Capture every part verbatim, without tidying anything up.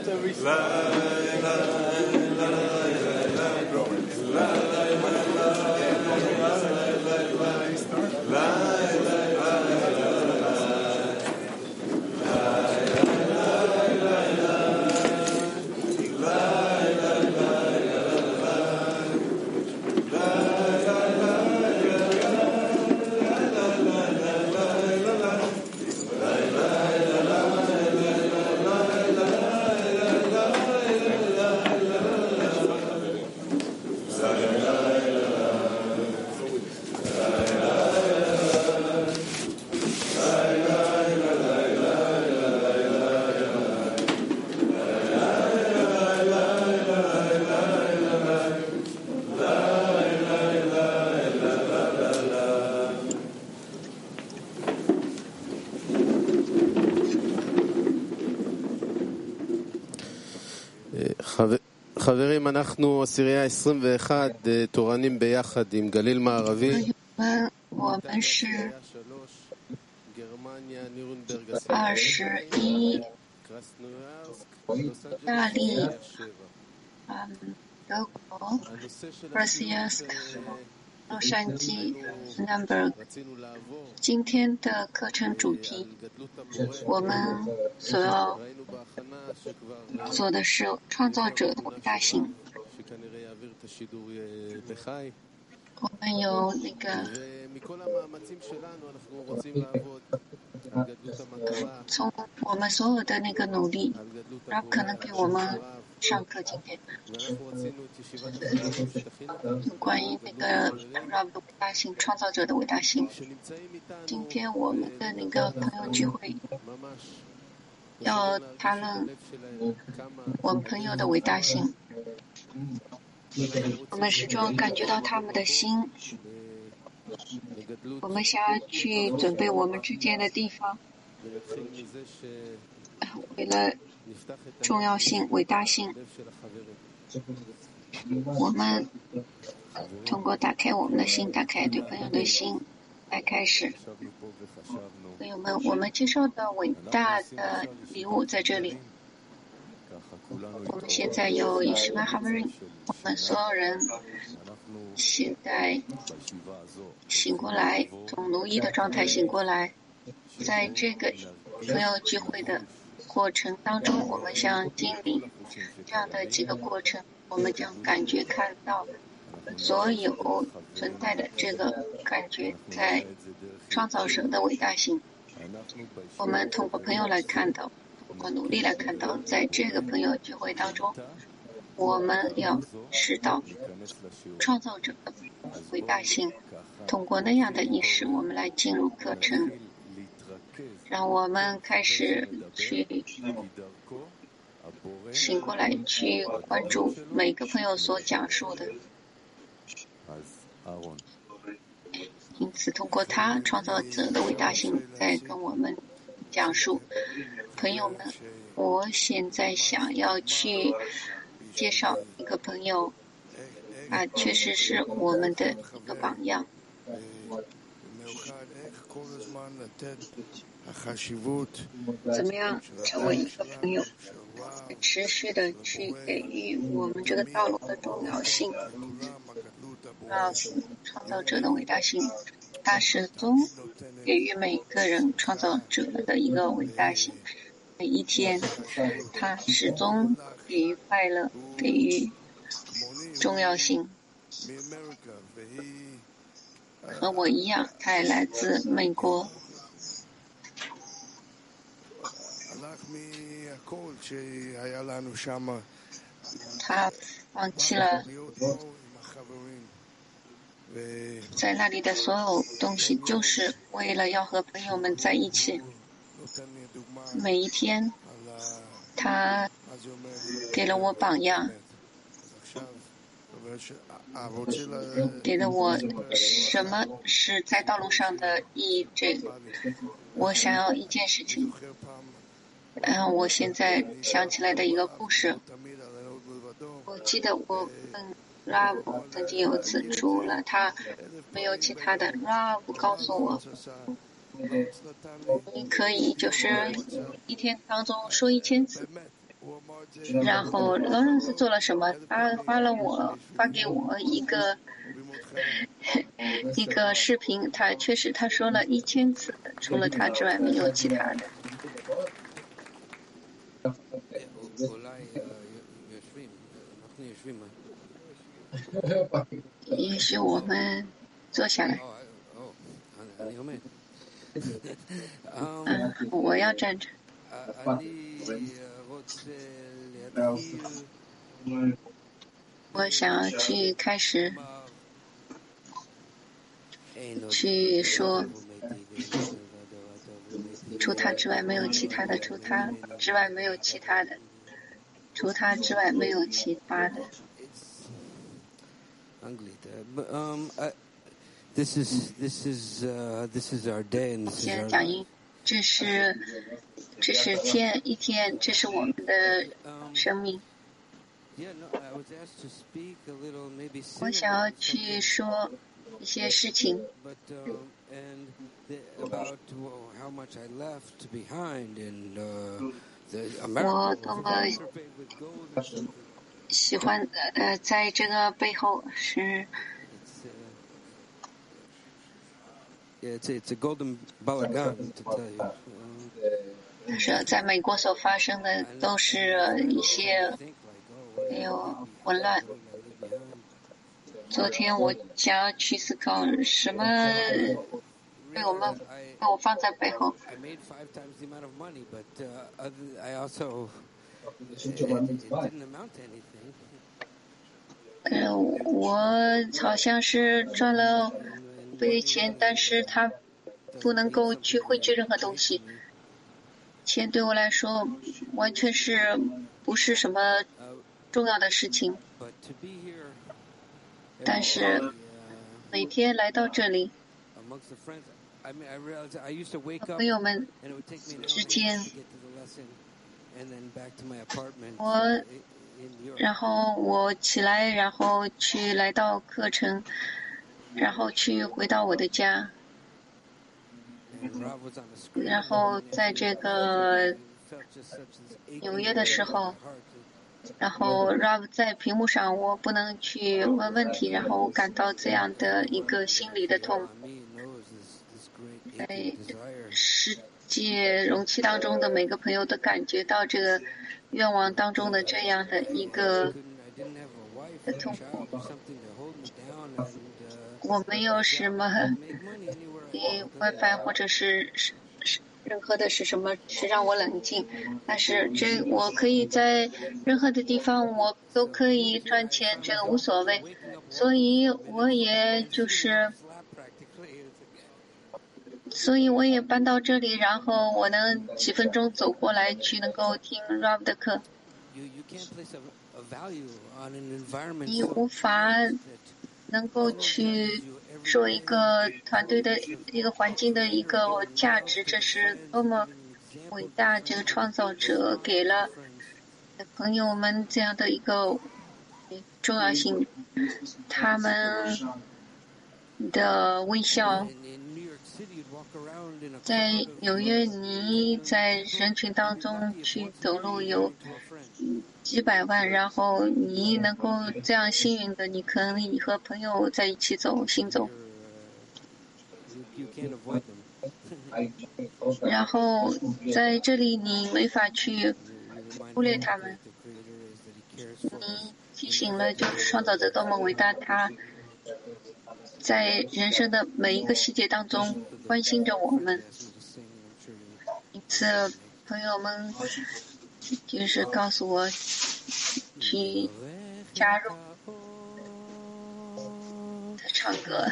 חברים, אנחנו עשירייה עשרים ואחת תורנים ביחד עם גליל מערבי. 我们是二十一，大利，嗯，德国 ，Brzezinsk， 洛杉矶 ，Number。今天的课程主题，我们所要做的是创造者的伟大性。我们有那个从我们所有的那个努力，然后可能给我们上课今天有关于那个 Rab 的伟大性，创造者的伟大性。今天我们的那个朋友聚会要谈论我们朋友的伟大性。我们始终感觉到他们的心，我们想要去准备我们之间的地方，为了重要性、伟大性，我们通过打开我们的心，打开对朋友的心来开始。朋友们，我们介绍的伟大的礼物在这里。我们现在有一十万好人，我们所有人现在醒过来，从奴役的状态醒过来，在这个朋友聚会的过程当中，我们像经历这样的几个过程，我们将感觉看到所有存在的这个感觉在创造者的伟大性。我们通过朋友来看到，通过努力来看到，在这个朋友聚会当中，我们要知道创造者的伟大性。通过那样的意识，我们来进入课程，让我们开始去醒过来，去关注每个朋友所讲述的。因此，通过他创造者的伟大性，在跟我们讲述。朋友们，我现在想要去介绍一个朋友，啊，确实是我们的一个榜样。怎么样成为一个朋友，持续的去给予我们这个道路的重要性，啊，创造者的伟大性，他始终给予每个人创造者的一个伟大性。每一天，他始终给予快乐，给予重要性。和我一样，他也来自美国。他放弃了在那里的所有东西，就是为了要和朋友们在一起。每一天，他给了我榜样，给了我什么是在道路上的意义。这个，我想要一件事情。嗯，我现在想起来的一个故事。我记得我跟 Rab 曾经有一次，除了他，没有其他的。Rab 告诉我，你可以就是一天当中说一千次， 然后劳伦斯做了什么？他发了我发给我一个一个视频，他确实他说了一千次，除了他之外没有其他的。也许我们坐下来。嗯，我要站着。我想要去开始去说，除他之外没有其他的，除他之外没有其他的，除他之外没有其他的。 This is this is uh, this is our day, and this is 先 our. 讲英，这是这是天一天，这是我们的生命。我想要去说一些事情。我多么喜欢呃，在这个背后是。 It's it's a golden balagan to tell you. 是在美国所发生的都是一些没有混乱。昨天我想要去思考什么被我们被我放在背后。 I made five times the amount of money, but uh, other, I also it, it didn't amount to anything. 呃，我好像是赚了倍钱，但是它不能够去汇聚任何东西。钱对我来说完全是不是什么重要的事情，但是每天来到这里，朋友们之间，我然后我起来，然后去来到课程，然后去回到我的家，然后在这个纽约的时候，然后 Rob 在屏幕上，我不能去问问题，然后我感到这样的一个心理的痛。在世界容器当中的每个朋友都感觉到这个愿望当中的这样的一个的痛苦。我没有什么呃 WiFi 或者是是是任何的是什么是让我冷静，但是这我可以在任何的地方我都可以赚钱，这个无所谓，所以我也就是所以我也搬到这里，然后我能几分钟走过来去能够听 Rob 的课。你无法能够去说一个团队的一个环境的一个价值，这是多么伟大！这个创造者给了朋友们这样的一个重要性，他们的微笑。在纽约，你在人群当中去走路有几百万，然后你能够这样幸运的，你可以和朋友在一起走行走。然后在这里你没法去忽略他们。你提醒了，就是创造者多么伟大，他在人生的每一个细节当中关心着我们。因此，朋友们就是告诉我去加入他唱歌。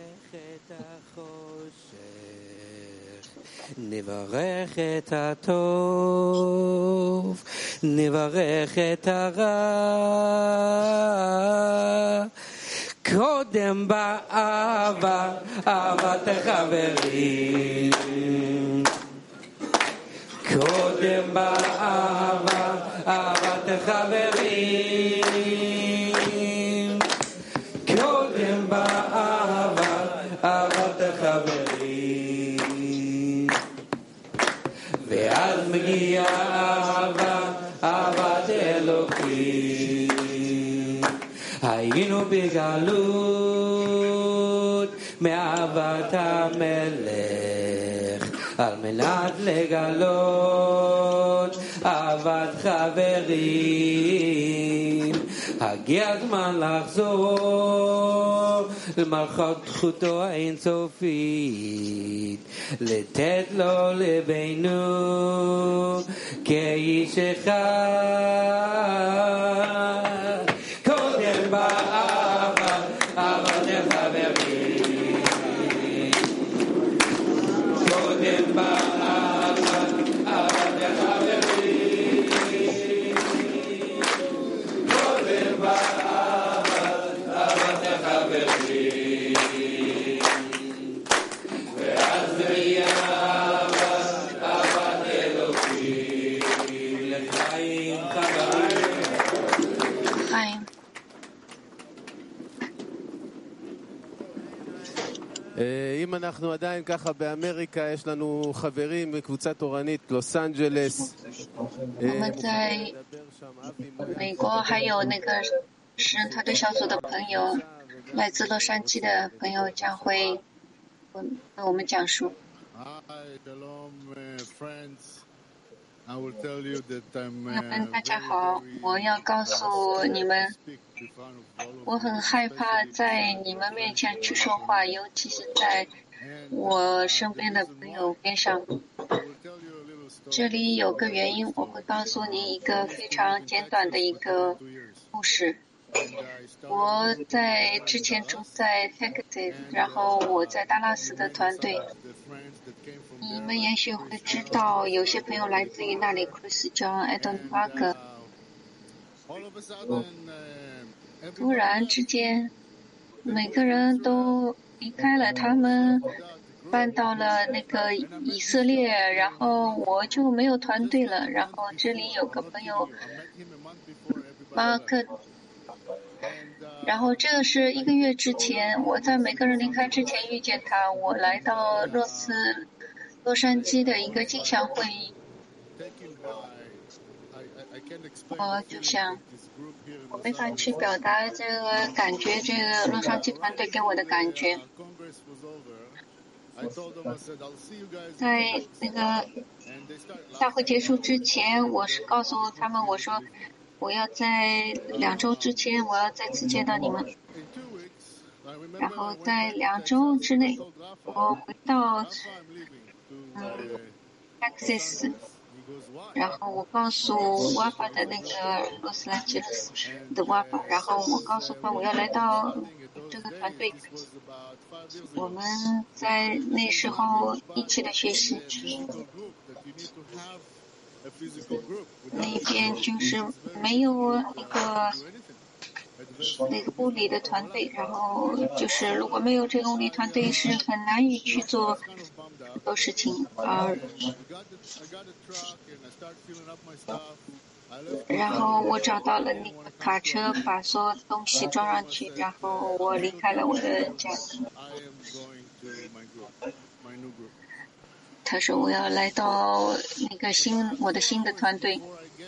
נברך את הטוב, נברך את הרע, קודם באהבה, אהבת החברים. קודם באהבה, אהבת החברים. קודם באהבה, אהבת החברים. ואז מגיעה אהבה, אהבת בגלות מאהבת המלך על מנת לגלות אהבת חברים הגיע הזמן לחזור למלכותו האינסופית לתת לו לבנו כאיש אחד קודם באהבה אהבת החברים קודם באהבה אהבת החברים קודם באהבה אהבת החברים ואז נהיה אהבת אהבת אלוקים לחיים חברים חיים. אם אנחנו עדיין ככה באמריקה, יש לנו חברים מקבוצה תורנית לוס אנג'לס. 我们在美国还有那个诗人团队小组的朋友，来自洛杉矶的朋友将会为我们讲述。 朋友们，大家好！我要告诉你们，我很害怕在你们面前去说话，尤其是在我身边的朋友边上。这里有个原因，我会告诉你一个非常简短的一个故事。我在之前住在 Texas， 然后我在达拉斯的团队。你们也许会知道，有些朋友来自于那里 ，Chris John、Adam Parker。突然之间，每个人都离开了，他们搬到了那个以色列，然后我就没有团队了。然后这里有个朋友马克。 然后这个是一个月之前，我在每个人离开之前遇见他。我来到洛斯洛杉矶的一个镜像会议，我就想，我没法去表达这个感觉，这个洛杉矶团队给我的感觉。在那个大会结束之前，我是告诉他们，我说。 我要在两周之前，我要再次见到你们。然后在两周之内，我回到嗯 Texas， 然后我告诉 Wafa 的那个洛斯安吉勒斯的 Wafa， 然后我告诉他我要来到这个团队。我们在那时候一起的学习。 那边就是没有一个那个物理的团队，然后就是如果没有这个物理团队，是很难以去做很多事情啊。然后我找到了那个卡车，把所有东西装上去，然后我离开了我的家庭。 他说：“我要来到那个新我的新的团队。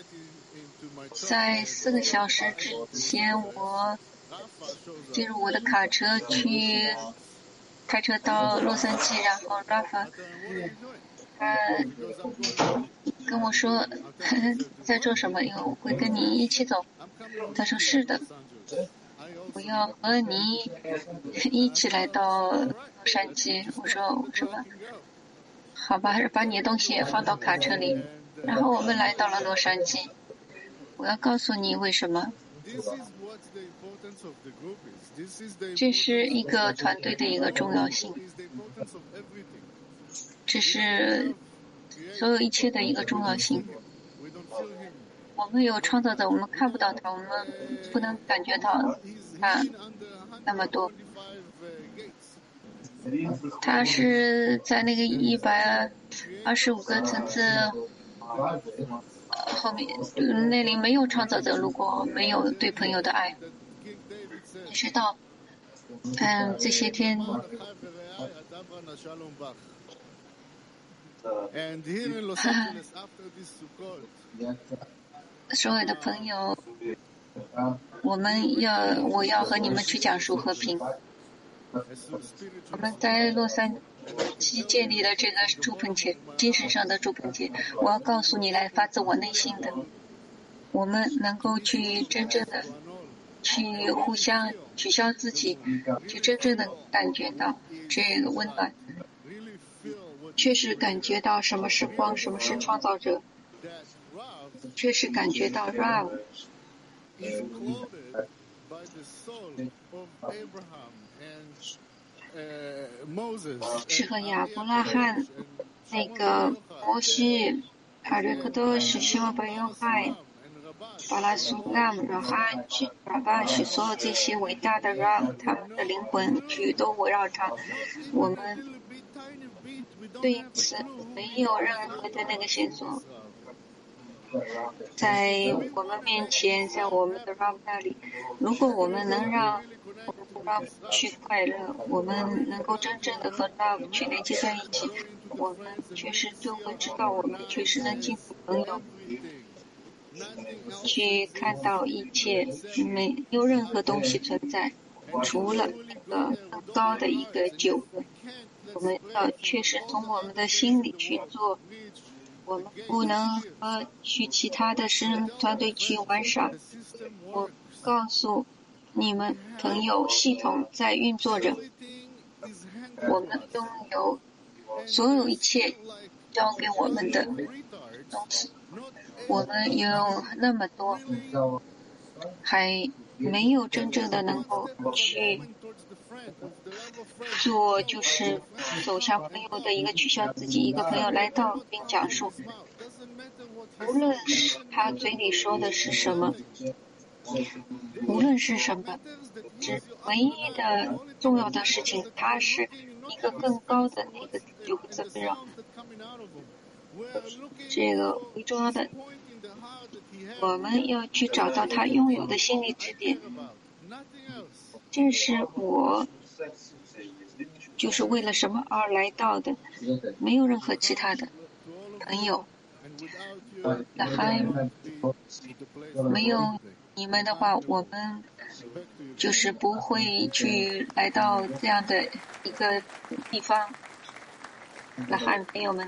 在四个小时之前，我进入我的卡车去开车到洛杉矶，然后 Rafa 他跟我说在做什么，因为我会跟你一起走。他说是的，我要和你一起来到洛杉矶。我说什么？” 好吧，把你的东西也放到卡车里，然后我们来到了洛杉矶。我要告诉你为什么。这是一个团队的一个重要性，这是所有一切的一个重要性。我们有创造者，我们看不到他，我们不能感觉到他那么多。 他是在那个一百二十五个层次后面，那里没有创造者。如果没有对朋友的爱，你知道，嗯，这些天，所有的朋友我们要，我要和你们去讲述和平。我们在洛杉矶建立了这个祝棚节，精神上的祝棚节。我要告诉你来发自我内心的，我们能够去真正的去互相取消自己，去真正的感觉到这个温暖，确实感觉到什么是光，什么是创造者，确实感觉到 Rav 是和亚伯拉罕、那个摩西、阿瑞克多是希望巴约海、巴拉苏拉姆、拉哈去、拉巴是所有这些伟大的 Rav 他们的灵魂去都围绕他。我们对此没有任何的那个线索。在我们面前，在我们的 Rav 那里，如果我们能让我们的 Rav 去快乐，我们能够真正的和 Rav 去连接在一起，我们确实就会知道，我们确实能进入朋友，去看到一切，没有任何东西存在，除了一个更高的一个觉悟。我们要确实从我们的心里去做。我们不能和去其他的私人团队去玩耍。我告诉你们朋友，系统在运作着，我们拥有所有一切交给我们的东西，我们有那么多，还没有真正的能够去做，就是走向朋友的一个取消自己。一个朋友来到并讲述，无论是他嘴里说的是什么，无论是什么，只唯一的重要的事情，他是一个更高的那个就会怎么样？这个最重要的，我们要去找到他拥有的心理支点。这是我就是为了什么而来到的，没有任何其他的朋友。那还没有你们的话，我们就是不会去来到这样的一个地方。那还朋友们，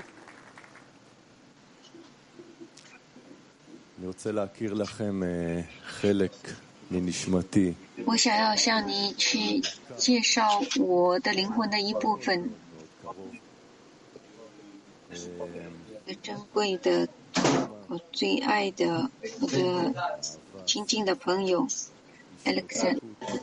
我想要向你去介绍我的灵魂的一部分，最珍贵的，我最爱的，我的亲近的朋友 Alex，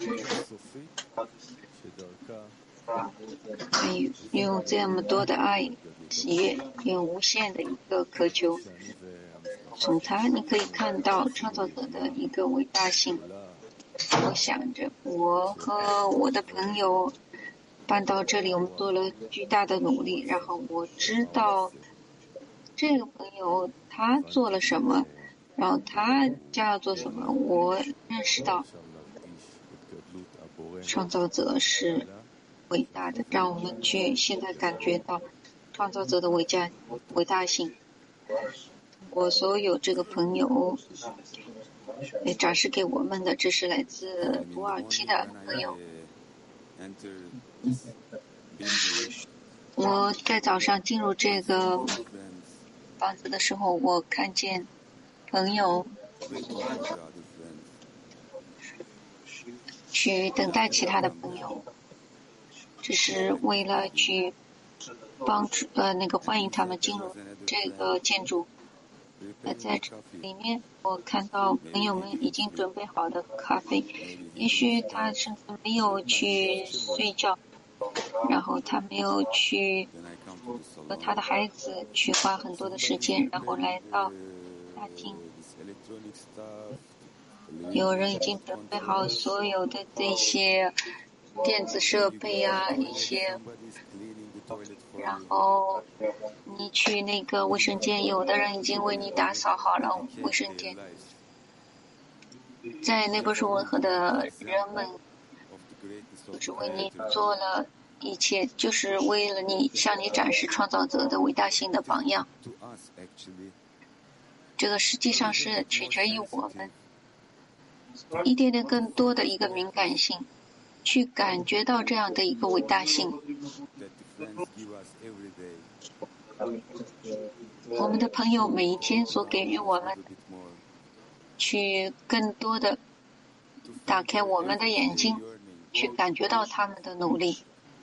用这么多的爱、喜悦，用无限的一个渴求，从他你可以看到创造者的一个伟大性。我想着，我和我的朋友搬到这里，我们做了巨大的努力。然后我知道这个朋友他做了什么，然后他将要做什么。我认识到创造者是伟大的，让我们去现在感觉到创造者的伟大伟大性。我所有这个朋友也展示给我们的，这是来自土耳其的朋友。我在早上进入这个房子的时候，我看见朋友去等待其他的朋友，只是为了去帮助呃那个欢迎他们进入这个建筑。呃，在这里面，我看到朋友们已经准备好的咖啡，也许他甚至没有去睡觉，然后他没有去和他的孩子去花很多的时间，然后来到大厅。有人已经准备好所有的这些电子设备啊，一些。然后你去那个卫生间，有的人已经为你打扫好了卫生间。在内布什温和的人们，就是为你做了一切，就是为了你向你展示创造者的伟大性的榜样。这个实际上是取决于我们。 一点点更多的一个敏感性，去感觉到这样的一个伟大性。我们的朋友每一天所给予我们，去更多的打开我们的眼睛，去感觉到他们的努力。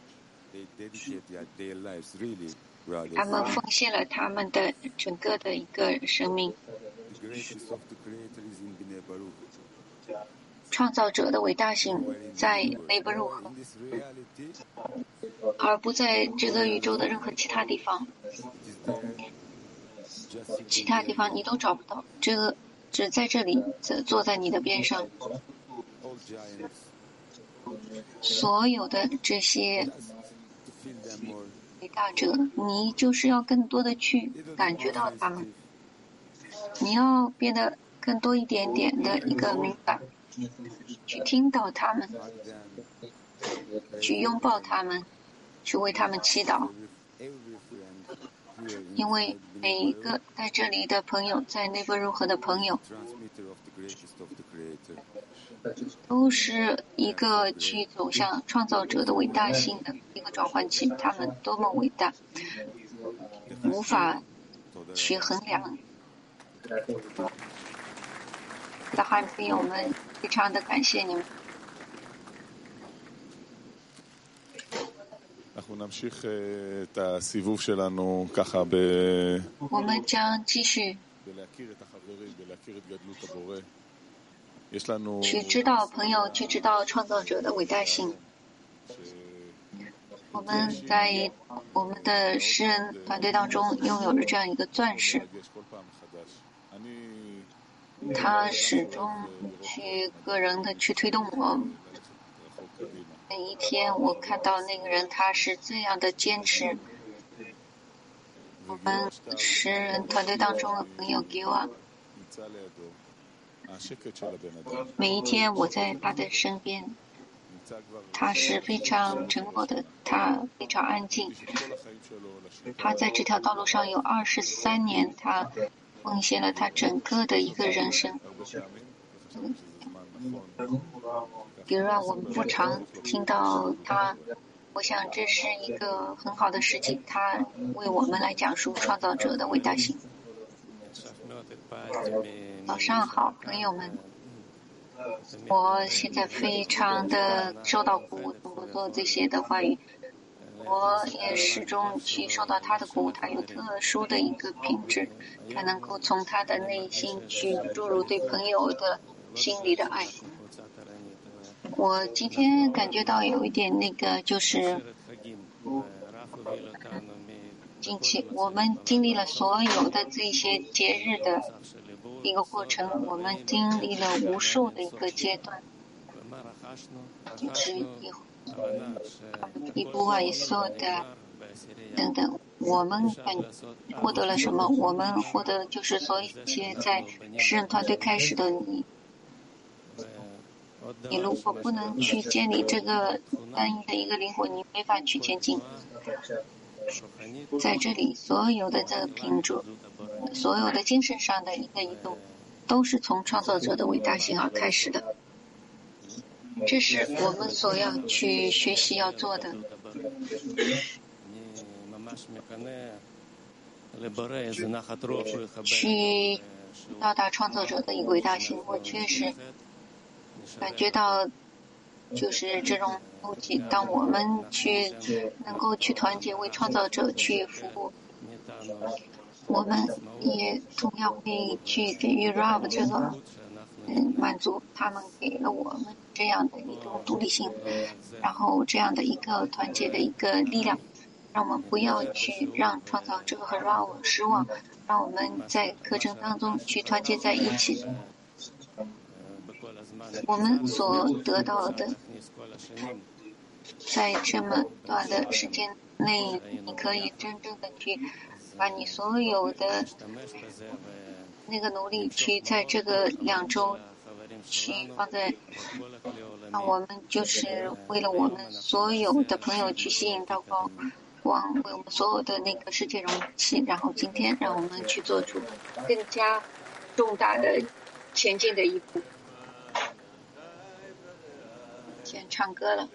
他们奉献了他们的整个的一个生命。创造者的伟大性在内布鲁河，而不在这个宇宙的任何其他地方。其他地方你都找不到，这个只在这里，坐在你的边上。所有的这些伟大者，你就是要更多的去感觉到他们，你要变得更多一点点的一个敏感，去听到他们，去拥抱他们，去为他们祈祷。因为每一个在这里的朋友，在内布鲁河的朋友，都是一个去走向创造者的伟大性的一个转换器。他们多么伟大，无法去衡量。大汉朋友们，非常的感谢你们。我们将继续去知道朋友，去知道创造者的伟大性。我们在我们的诗人团队当中拥有着这样一个钻石，他始终去个人的去推动我。那一天我看到那个人，他是这样的坚持。我们诗人团队当中的朋友给我，每一天我在他的身边，他是非常沉默的，他非常安静。他在这条道路上有二十三年，他奉献了他整个的一个人生。比如让我们不常听到他，我想这是一个很好的事情，他为我们来讲述创造者的伟大性。早上好，朋友们，我现在非常的受到鼓舞，通过做这些的话语，我也始终去受到他的鼓舞。他有特殊的一个品质，他能够从他的内心去注入对朋友的心里的爱。我今天感觉到有一点那个，就是近期我们经历了所有的这些节日的一个过程，我们经历了无数的一个阶段，就是一部啊、一所的等等，我们感获得了什么？我们获得就是所有一些在诗人团队开始的你。你如果不能去建立这个单一的一个灵魂，你没法去前进。在这里，所有的这个品质，所有的精神上的一个移动，都是从创造者的伟大性而开始的。这是我们所要去学习要做的。去到达创造者的一个伟大性，我确实感觉到，就是这种怒气。当我们去能够去团结为创造者去服务，我们也同样会去给予 Rav 这个嗯满足。他们给了我们这样的一种独立性，然后这样的一个团结的一个力量，让我们不要去让创造者和 Rav 失望，让我们在课程当中去团结在一起。我们所得到的，在这么短的时间内，你可以真正的去把你所有的那个努力去在这个两周去放在，让我们就是为了我们所有的朋友去吸引到高光，为我们所有的那个世界容器。然后今天让我们去做出更加重大的前进的一步。 先唱歌了。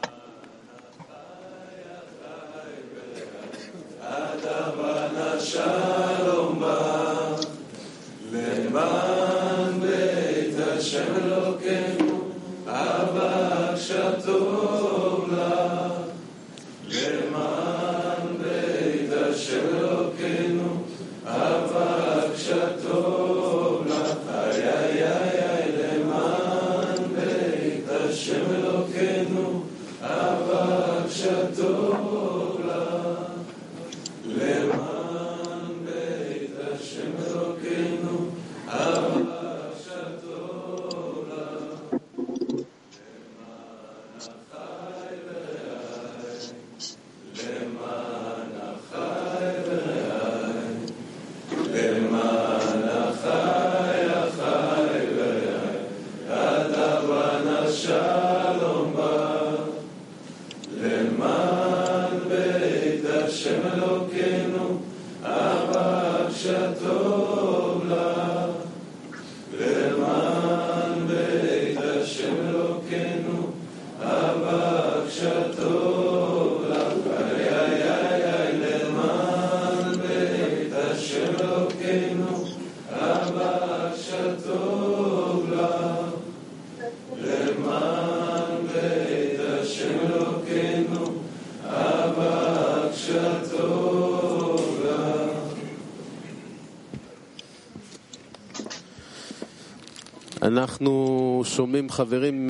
אנחנו שומעים חברים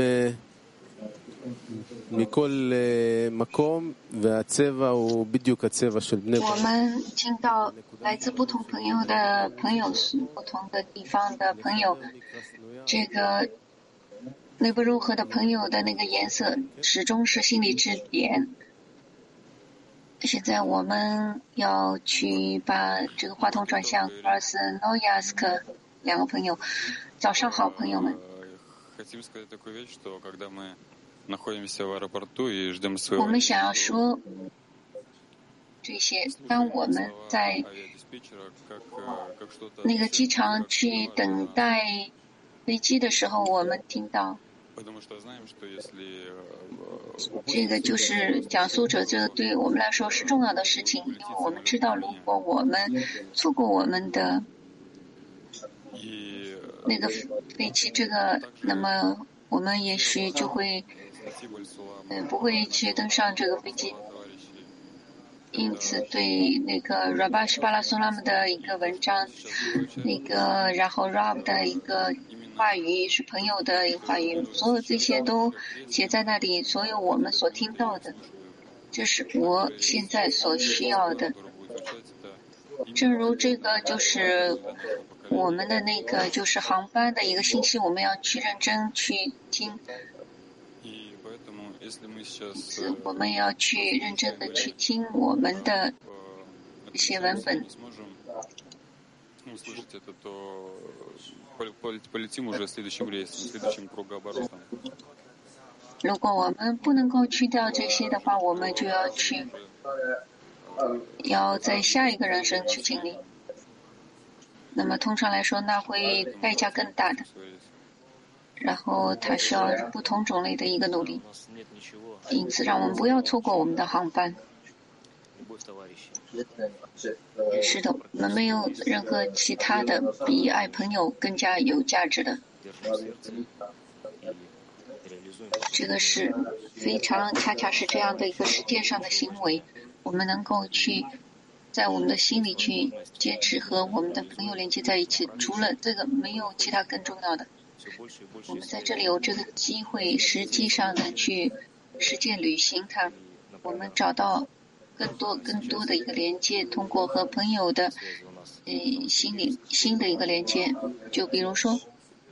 מכל מקום, והצבע הוא בדיוק הצבע של בני ברק. 我们听到来自不同朋友的朋友，不同的地方的朋友，这个内部如何的朋友的那个颜色始终是心理支点。现在我们要去把这个话筒转向 Krasnoyarsk 两个朋友。早上好，朋友们。我们想要说这些，当我们在那个机场去等待飞机的时候，我们听到这个就是讲述者，这个对我们来说是重要的事情，因为我们知道，如果我们错过我们的那个飞机，这个，那么我们也许就会，呃，不会去登上这个飞机。因此，对那个 Rabash 巴拉松拉姆的一个文章，那个然后 Rob 的一个话语是朋友的一个话语，所有这些都写在那里。所有我们所听到的，这是我现在所需要的。正如这个就是我们的那个就是航班的一个信息，我们要去认真去听。我们要去认真的去听我们的一些文本。如果我们不能够去掉这些的话，我们就要去，要在下一个人生去经历。那么通常来说，那会代价更大的。然后它需要不同种类的一个努力，因此让我们不要错过我们的航班。是的，我们没有任何其他的比爱朋友更加有价值的。这个是非常恰恰是这样的一个实践上的行为，我们能够去在我们的心里去坚持和我们的朋友连接在一起，除了这个没有其他更重要的。我们在这里有这个机会，实际上的去实践履行它，我们找到更多更多的一个连接，通过和朋友的呃心理新的一个连接，就比如说。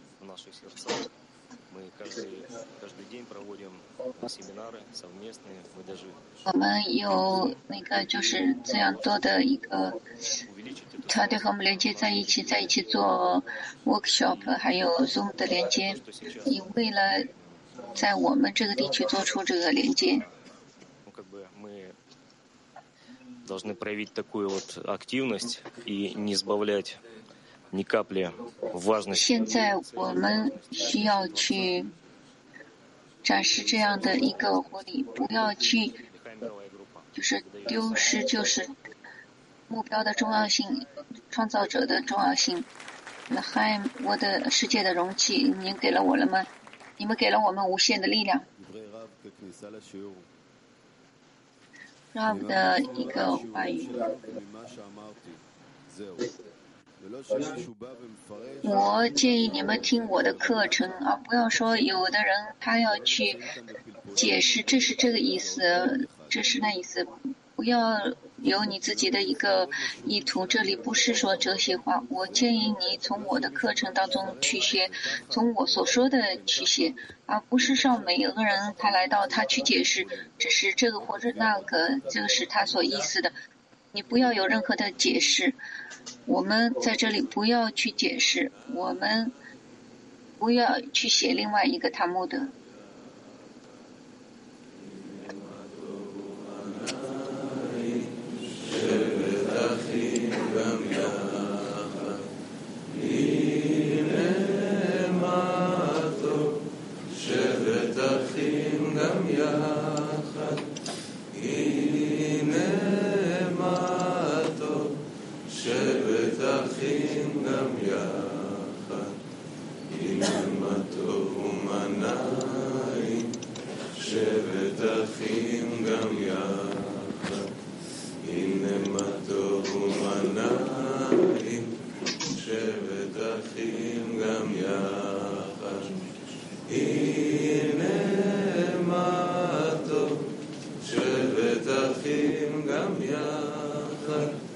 我们有那个就是这样多的一个团队和我们连接在一起，在一起做 workshop， 还有 Zoom 的连接，也为了在我们这个地区做出这个连接。 должны проявить такую вот активность и не сбавлять ни капли важности. 现在我们需要去展示这样的一个活力，不要去就是丢失就是目标的重要性，创造者的重要性。嗨，我的世界的容器，您给了我了吗？你们给了我们无限的力量。Rav 的一个话语，我建议你们听我的课程，而不要说有的人他要去解释这是这个意思，这是那意思，不要有你自己的一个意图，这里不是说哲学话。我建议你从我的课程当中去学，从我所说的去学，而不是让每个人他来到他去解释，这是这个或者那个，这个是他所意思的。你不要有任何的解释，我们在这里不要去解释，我们不要去写另外一个塔木德。 שבט אחים גם יחד